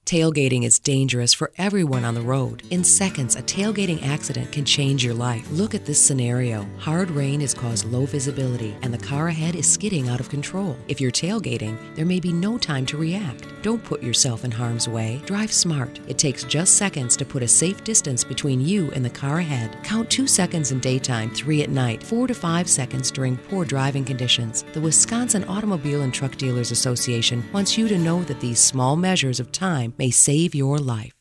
Tailgating is dangerous for everyone on the road. In seconds, a tailgating accident can change your life. Look at this scenario. Hard rain has caused low visibility, and the car ahead is skidding out of control. If you're tailgating, there may be no time to react. Don't put yourself in harm's way. Drive smart. It takes just seconds to put a safe distance between you and the car ahead. Count 2 seconds in daytime, 3 at night, 4 to 5 seconds during poor driving conditions. The Wisconsin Automobile and Truck Dealers Association wants you to know that these small measures of time may save your life.